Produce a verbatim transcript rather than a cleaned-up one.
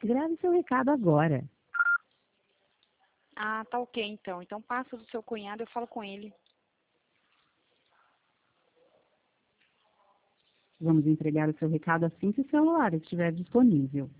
Grave seu recado agora. Ah, tá ok então. Então passa do seu cunhado, eu falo com ele. Vamos entregar o seu recado assim que o celular estiver disponível.